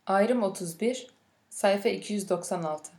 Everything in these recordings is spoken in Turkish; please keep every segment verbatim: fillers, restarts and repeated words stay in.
Ayrım otuz bir, sayfa iki yüz doksan altı.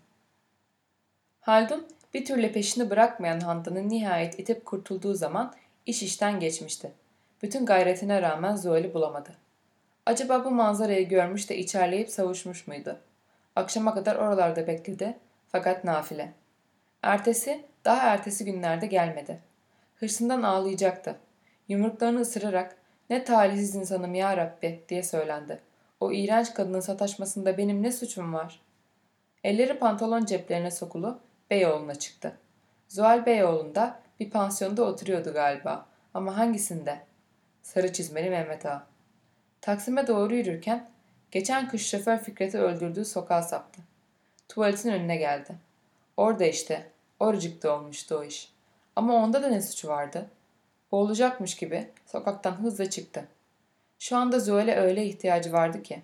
Haldun bir türlü peşini bırakmayan Handan'ı nihayet itip kurtulduğu zaman iş işten geçmişti. Bütün gayretine rağmen Zuhal'i bulamadı. Acaba bu manzarayı görmüş de içerleyip savuşmuş muydu? Akşama kadar oralarda bekledi fakat nafile. Ertesi, daha ertesi günlerde gelmedi. Hırsından ağlayacaktı. Yumruklarını ısırarak "Ne talihsiz insanım ya Rabbi" diye söylendi. "O iğrenç kadının sataşmasında benim ne suçum var?" Elleri pantolon ceplerine sokulu Beyoğlu'na çıktı. Zuhal Beyoğlu'nda bir pansiyonda oturuyordu galiba. Ama hangisinde? Sarı çizmeli Mehmet Ağa. Taksim'e doğru yürürken geçen kış şoför Fikret'i öldürdüğü sokağa saptı. Tuvaletin önüne geldi. Orada işte, oracıkta olmuştu o iş. Ama onda da ne suçu vardı? Boğulacakmış gibi sokaktan hızla çıktı. Şu anda Zuhal'e öyle ihtiyacı vardı ki.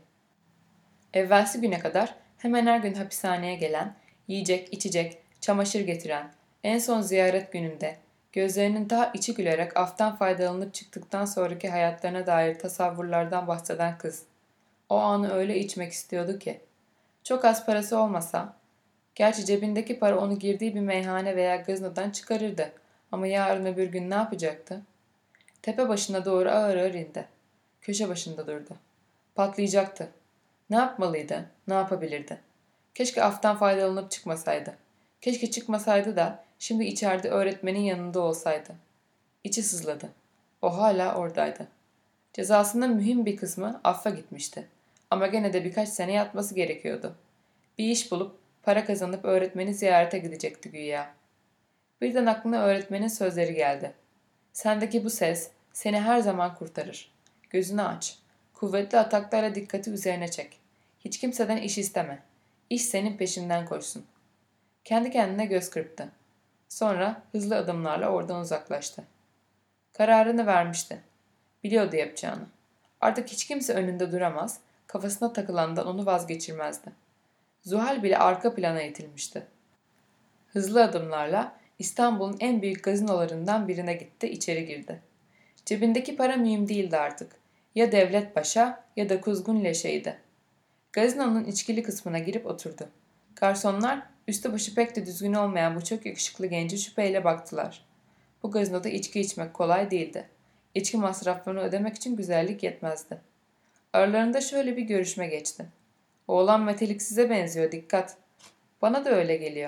Evvelsi güne kadar hemen her gün hapishaneye gelen, yiyecek, içecek, çamaşır getiren, en son ziyaret gününde gözlerinin daha içi gülerek aftan faydalanıp çıktıktan sonraki hayatlarına dair tasavvurlardan bahseden kız. O anı öyle içmek istiyordu ki. Çok az parası olmasa, gerçi cebindeki para onu girdiği bir meyhane veya gazinodan çıkarırdı. Ama yarın öbür gün ne yapacaktı? Tepe başına doğru ağır ağır indi. Köşe başında durdu. Patlayacaktı. Ne yapmalıydı? Ne yapabilirdi? Keşke aftan faydalanıp çıkmasaydı. Keşke çıkmasaydı da şimdi içeride öğretmenin yanında olsaydı. İçi sızladı. O hala oradaydı. Cezasının mühim bir kısmı affa gitmişti. Ama gene de birkaç sene yatması gerekiyordu. Bir iş bulup para kazanıp öğretmeni ziyarete gidecekti güya. Birden aklına öğretmenin sözleri geldi. Sendeki bu ses seni her zaman kurtarır. Gözünü aç. Kuvvetli ataklarla dikkati üzerine çek. Hiç kimseden iş isteme. İş senin peşinden koşsun. Kendi kendine göz kırptı. Sonra hızlı adımlarla oradan uzaklaştı. Kararını vermişti. Biliyordu yapacağını. Artık hiç kimse önünde duramaz, kafasına takılandan onu vazgeçirmezdi. Zuhal bile arka plana itilmişti. Hızlı adımlarla İstanbul'un en büyük gazinolarından birine gitti, içeri girdi. Cebindeki para mühim değildi artık. Ya Devlet Paşa ya da Kuzgun Leşe'ydi. Gazinonun içkili kısmına girip oturdu. Garsonlar üstü başı pek de düzgün olmayan bu çok yakışıklı gence şüpheyle baktılar. Bu gazinoda içki içmek kolay değildi. İçki masraflarını ödemek için güzellik yetmezdi. Aralarında şöyle bir görüşme geçti. "Oğlan meteliksize benziyor, dikkat." "Bana da öyle geliyor."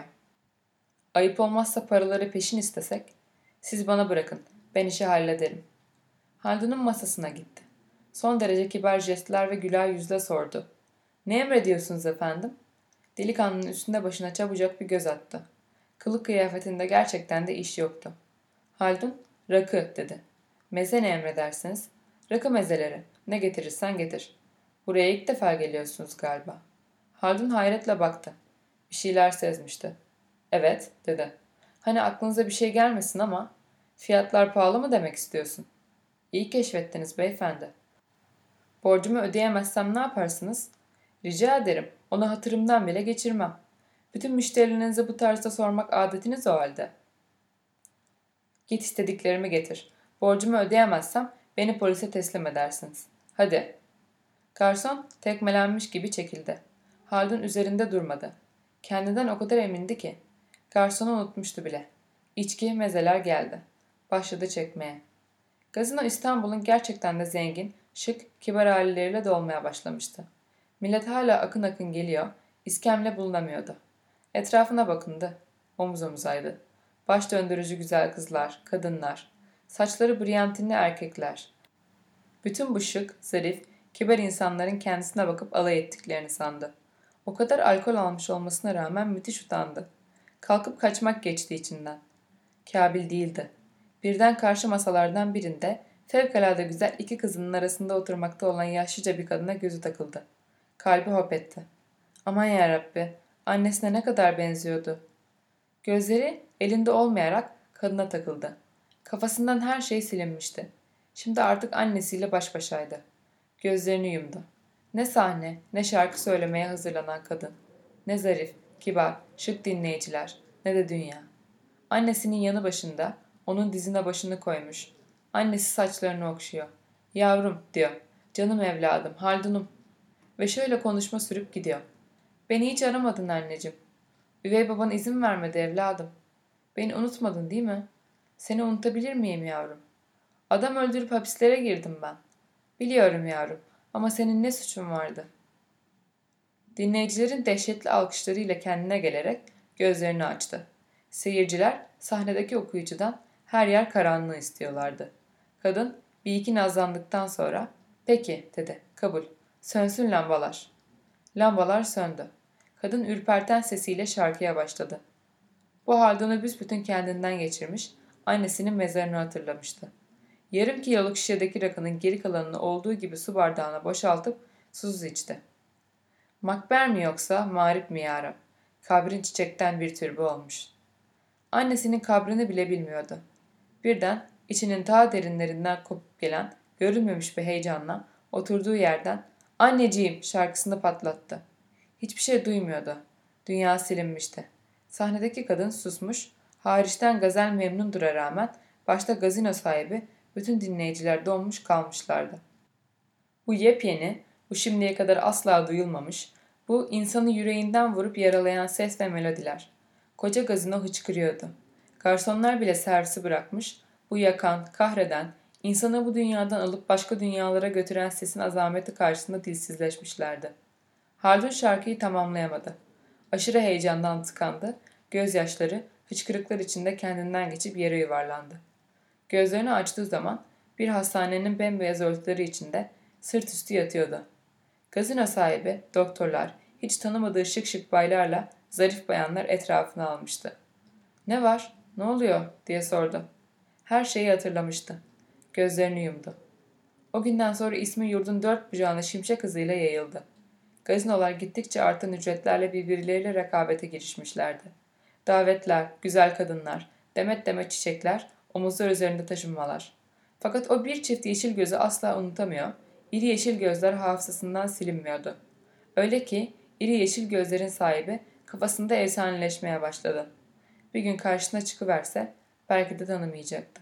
"Ayıp olmazsa paraları peşin istesek?" "Siz bana bırakın, ben işi hallederim." Haldun'un masasına gitti. Son derece kibar jestler ve güler yüzle sordu. "Ne emrediyorsunuz efendim?" Delikanlının üstünde başına çabucak bir göz attı. Kılık kıyafetinde gerçekten de iş yoktu. Haldun, "Rakı," dedi. "Meze ne emredersiniz?" "Rakı mezeleri. Ne getirirsen getir." "Buraya ilk defa geliyorsunuz galiba." Haldun hayretle baktı. Bir şeyler sezmişti. "Evet," dedi. "Hani aklınıza bir şey gelmesin ama fiyatlar pahalı mı demek istiyorsun?" "İyi keşfettiniz beyefendi." "Borcumu ödeyemezsem ne yaparsınız?" "Rica ederim. Onu hatırımdan bile geçirmem. Bütün müşterilerinize bu tarzda sormak adetiniz o halde." "Git istediklerimi getir. Borcumu ödeyemezsem beni polise teslim edersiniz. Hadi." Garson tekmelenmiş gibi çekildi. Haldun üzerinde durmadı. Kendinden o kadar emindi ki. Garsonu unutmuştu bile. İçki, mezeler geldi. Başladı çekmeye. Gazino İstanbul'un gerçekten de zengin, şık, kibar aileleriyle dolmaya başlamıştı. Millet hala akın akın geliyor, iskemle bulunamıyordu. Etrafına bakındı. Omuz omuzaydı. Baş döndürücü güzel kızlar, kadınlar, saçları brilyantinli erkekler. Bütün bu şık, zarif, kibar insanların kendisine bakıp alay ettiklerini sandı. O kadar alkol almış olmasına rağmen müthiş utandı. Kalkıp kaçmak geçti içinden. Kabil değildi. Birden karşı masalardan birinde fevkalade güzel iki kızının arasında oturmakta olan yaşlıca bir kadına gözü takıldı. Kalbi hop etti. Aman yarabbi, annesine ne kadar benziyordu. Gözleri elinde olmayarak kadına takıldı. Kafasından her şey silinmişti. Şimdi artık annesiyle baş başaydı. Gözlerini yumdu. Ne sahne, ne şarkı söylemeye hazırlanan kadın. Ne zarif, kibar, şık dinleyiciler, ne de dünya. Annesinin yanı başında, onun dizine başını koymuş. Annesi saçlarını okşuyor. "Yavrum," diyor. "Canım evladım, Haldun'um." Ve şöyle konuşma sürüp gidiyor. Beni hiç aramadın anneciğim. Üvey baban izin vermedi evladım. Beni unutmadın değil mi? Seni unutabilir miyim yavrum? Adam öldürüp hapislere girdim ben. Biliyorum yavrum ama senin ne suçun vardı? Dinleyicilerin dehşetli alkışlarıyla kendine gelerek gözlerini açtı. Seyirciler sahnedeki okuyucudan her yer karanlığı istiyorlardı. Kadın bir iki nazlandıktan sonra "Peki" dedi. "Kabul. Sönsün lambalar." Lambalar söndü. Kadın ürperten sesiyle şarkıya başladı. Bu Haldun'u büsbütün kendinden geçirmiş, annesinin mezarını hatırlamıştı. Yarım kiloluk şişedeki rakının geri kalanını olduğu gibi su bardağına boşaltıp susuz içti. Makber mi yoksa mağrip mi yarım? Kabrin çiçekten bir türbe olmuş. Annesinin kabrini bile bilmiyordu. Birden içinin ta derinlerinden kopup gelen görülmemiş bir heyecanla oturduğu yerden "Anneciğim" şarkısını patlattı. Hiçbir şey duymuyordu. Dünya silinmişti. Sahnedeki kadın susmuş, hariçten gazel memnundura rağmen başta gazino sahibi bütün dinleyiciler donmuş kalmışlardı. Bu yepyeni, bu şimdiye kadar asla duyulmamış, bu insanı yüreğinden vurup yaralayan ses ve melodiler. Koca gazino hıçkırıyordu. Garsonlar bile servisi bırakmış, bu yakan, kahreden, insanı bu dünyadan alıp başka dünyalara götüren sesin azameti karşısında dilsizleşmişlerdi. Haldun şarkıyı tamamlayamadı. Aşırı heyecandan tıkandı, gözyaşları hıçkırıklar içinde kendinden geçip yere yuvarlandı. Gözlerini açtığı zaman bir hastanenin bembeyaz örtüleri içinde sırt üstü yatıyordu. Gazino sahibi, doktorlar, hiç tanımadığı şık şık baylarla zarif bayanlar etrafına almıştı. "Ne var? Ne oluyor?" diye sordu. Her şeyi hatırlamıştı. Gözlerini yumdu. O günden sonra ismi yurdun dört bucağına şimşek hızıyla yayıldı. Gazinolar gittikçe artan ücretlerle birbirleriyle rekabete girişmişlerdi. Davetler, güzel kadınlar, demet demet çiçekler, omuzlar üzerinde taşınmalar. Fakat o bir çift yeşil gözü asla unutamıyor, iri yeşil gözler hafızasından silinmiyordu. Öyle ki iri yeşil gözlerin sahibi kafasında efsaneleşmeye başladı. Bir gün karşısına çıkıverse belki de tanımayacaktı.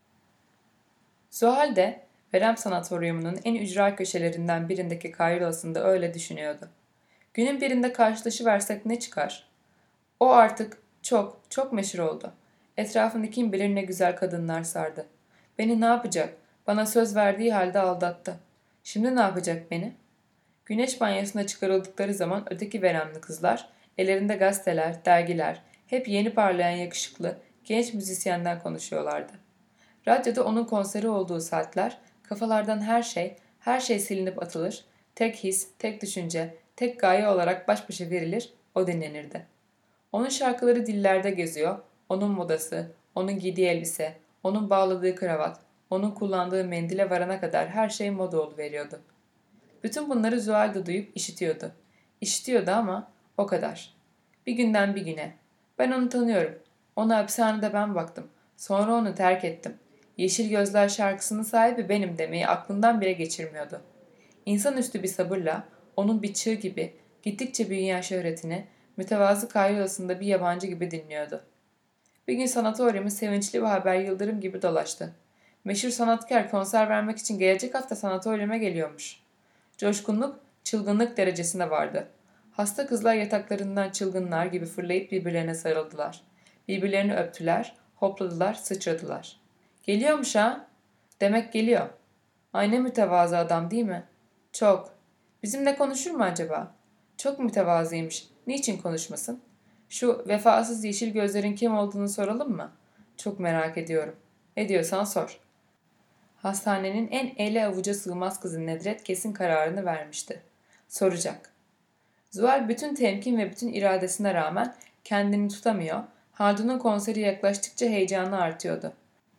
Zuhal de Verem Sanatoryumu'nun en ücra köşelerinden birindeki kayrolasında öyle düşünüyordu. Günün birinde karşılaşıversek ne çıkar? O artık çok, çok meşhur oldu. Etrafını kim bilir ne güzel kadınlar sardı. Beni ne yapacak? Bana söz verdiği halde aldattı. Şimdi ne yapacak beni? Güneş banyosuna çıkarıldıkları zaman öteki veremli kızlar, ellerinde gazeteler, dergiler, hep yeni parlayan yakışıklı, genç müzisyenden konuşuyorlardı. Radyoda onun konseri olduğu saatler, kafalardan her şey, her şey silinip atılır, tek his, tek düşünce, tek gaye olarak baş başa verilir, o dinlenirdi. Onun şarkıları dillerde geziyor, onun modası, onun giydiği elbise, onun bağladığı kravat, onun kullandığı mendile varana kadar her şey moda oluveriyordu. Bütün bunları Zuhal da duyup işitiyordu. İşitiyordu ama o kadar. Bir günden bir güne. Ben onu tanıyorum. Ona hapishanede ben baktım. Sonra onu terk ettim. Yeşil Gözler şarkısının sahibi benim demeyi aklından bile geçirmiyordu. İnsanüstü bir sabırla onun bir çığ gibi gittikçe büyüyen şöhretini mütevazı kayyolasında bir yabancı gibi dinliyordu. Bir gün sanatoryumu sevinçli bir haber yıldırım gibi dolaştı. Meşhur sanatkar konser vermek için gelecek hafta sanatoryuma geliyormuş. Coşkunluk, çılgınlık derecesine vardı. Hasta kızlar yataklarından çılgınlar gibi fırlayıp birbirlerine sarıldılar. Birbirlerini öptüler, hopladılar, sıçradılar. Geliyormuş ha? Demek geliyor. Ay ne mütevazı adam değil mi? Çok. Bizimle konuşur mu acaba? Çok mütevazıymış. Niçin konuşmasın? Şu vefasız yeşil gözlerin kim olduğunu soralım mı? Çok merak ediyorum. Ediyorsan sor. Hastanenin en ele avuca sığmaz kızı Nedret kesin kararını vermişti. Soracak. Zuhal bütün temkin ve bütün iradesine rağmen kendini tutamıyor, Haldun'un konseri yaklaştıkça heyecanı artıyordu.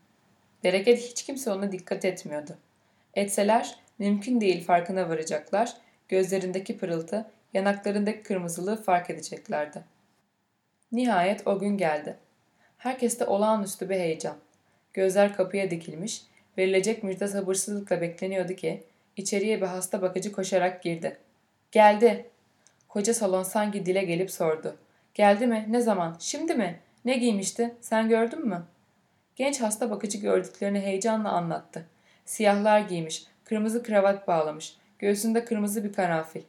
Bereket hiç kimse ona dikkat etmiyordu. Etseler mümkün değil farkına varacaklar, gözlerindeki pırıltı, yanaklarındaki kırmızılığı fark edeceklerdi. Nihayet o gün geldi. Herkeste olağanüstü bir heyecan. Gözler kapıya dikilmiş, verilecek müjde sabırsızlıkla bekleniyordu ki içeriye bir hasta bakıcı koşarak girdi. Geldi. Koca salon sanki dile gelip sordu. Geldi mi? Ne zaman? Şimdi mi? Ne giymişti? Sen gördün mü? Genç hasta bakıcı gördüklerini heyecanla anlattı. Siyahlar giymiş, kırmızı kravat bağlamış, göğsünde kırmızı bir karanfil.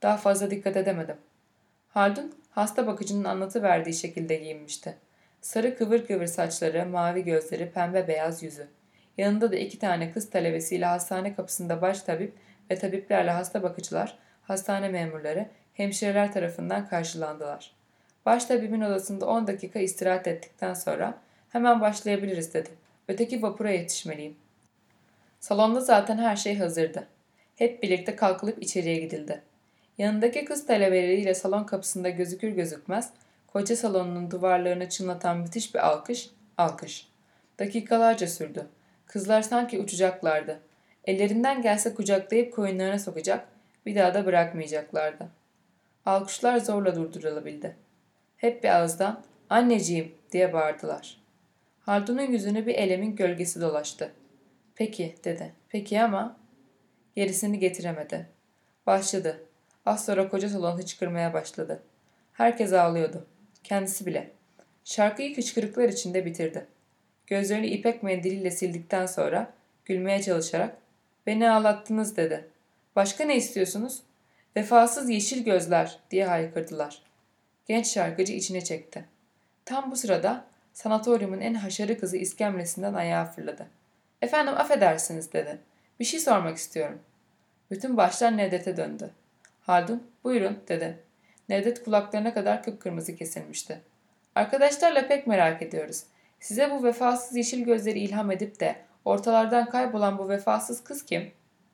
Daha fazla dikkat edemedim. Haldun hasta bakıcının anlatıverdiği şekilde giyinmişti. Sarı kıvır kıvır saçları, mavi gözleri, pembe beyaz yüzü. Yanında da iki tane kız talebesiyle hastane kapısında baş tabip ve tabiplerle hasta bakıcılar, hastane memurları, hemşireler tarafından karşılandılar. Baş tabibin odasında on dakika istirahat ettikten sonra hemen başlayabiliriz dedi. Öteki vapura yetişmeliyim. Salonda zaten her şey hazırdı. Hep birlikte kalkılıp içeriye gidildi. Yanındaki kız talebeleriyle salon kapısında gözükür gözükmez, koca salonun duvarlarını çınlatan müthiş bir alkış, alkış. Dakikalarca sürdü. Kızlar sanki uçacaklardı. Ellerinden gelse kucaklayıp koyunlarına sokacak, bir daha da bırakmayacaklardı. Alkışlar zorla durdurulabildi. Hep bir ağızdan "Anneciğim!" diye bağırdılar. Haldun'un yüzünü bir elemin gölgesi dolaştı. "Peki," dedi. "Peki ama..." Gerisini getiremedi. Başladı. Az sonra koca salon hıçkırmaya başladı. Herkes ağlıyordu. Kendisi bile. Şarkıyı hıçkırıklar içinde bitirdi. Gözlerini ipek mendiliyle sildikten sonra gülmeye çalışarak "Beni ağlattınız," dedi. "Başka ne istiyorsunuz?" "Vefasız yeşil gözler," diye haykırdılar. Genç şarkıcı içine çekti. Tam bu sırada sanatoryumun en haşarı kızı iskemlesinden ayağa fırladı. "Efendim affedersiniz," dedi. "Bir şey sormak istiyorum." Bütün başlar Nedret'e döndü. Haldun, "Buyurun," dedi. Nedret kulaklarına kadar kıpkırmızı kesilmişti. "Arkadaşlarla pek merak ediyoruz. Size bu vefasız yeşil gözleri ilham edip de ortalardan kaybolan bu vefasız kız kim?"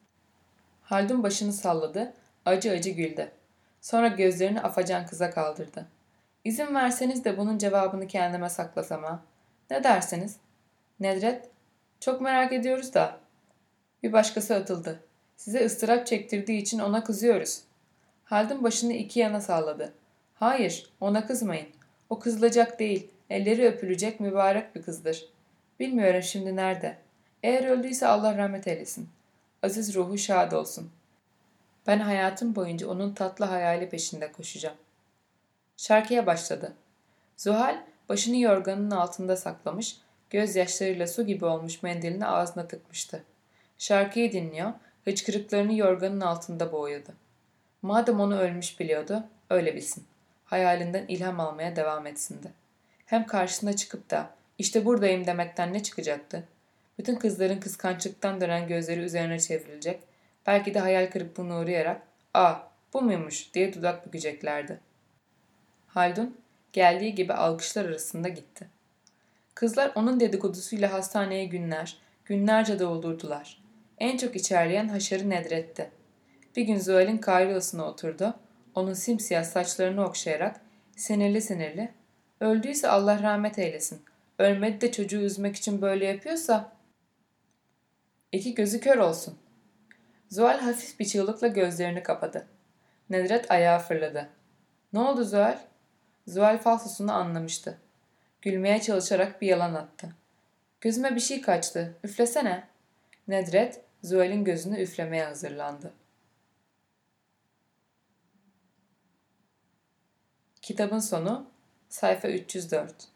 Haldun başını salladı, acı acı güldü. Sonra gözlerini afacan kıza kaldırdı. "İzin verseniz de bunun cevabını kendime saklasam ha? Ne dersiniz?" Nedret, "Çok merak ediyoruz da." Bir başkası atıldı. "Size ıstırap çektirdiği için ona kızıyoruz." Haldun başını iki yana salladı. "Hayır, ona kızmayın. O kızılacak değil, elleri öpülecek mübarek bir kızdır. Bilmiyorum şimdi nerede. Eğer öldüyse Allah rahmet eylesin. Aziz ruhu şad olsun. Ben hayatım boyunca onun tatlı hayali peşinde koşacağım." Şarkıya başladı. Zuhal başını yorganın altında saklamış, gözyaşlarıyla su gibi olmuş mendilini ağzına tıkmıştı. Şarkıyı dinliyor, hıçkırıklarını yorganın altında boğuyordu. Madem onu ölmüş biliyordu, öyle bilsin. Hayalinden ilham almaya devam etsin de. Hem karşısına çıkıp da "İşte buradayım," demekten ne çıkacaktı? Bütün kızların kıskançlıktan dönen gözleri üzerine çevrilecek, belki de hayal kırıklığına uğrayarak "Aa, bu muymuş?" diye dudak bükeceklerdi. Haldun geldiği gibi alkışlar arasında gitti. Kızlar onun dedikodusuyla hastaneye günler, günlerce doldurdular. En çok içerleyen haşarı Nedret'ti. Bir gün Zuhal'in karyosuna oturdu, onun simsiyah saçlarını okşayarak sinirli sinirli "Öldüyse Allah rahmet eylesin. Ölmedi de çocuğu üzmek için böyle yapıyorsa..." "İki gözü kör olsun." Zuhal hafif bir çığlıkla gözlerini kapadı. Nedret ayağa fırladı. "Ne oldu Zuhal?" Zuhal falsosunu anlamıştı. Gülmeye çalışarak bir yalan attı. "Gözüme bir şey kaçtı. Üflesene." Nedret, Zuhal'in gözünü üflemeye hazırlandı. Kitabın sonu, sayfa üç yüz dört.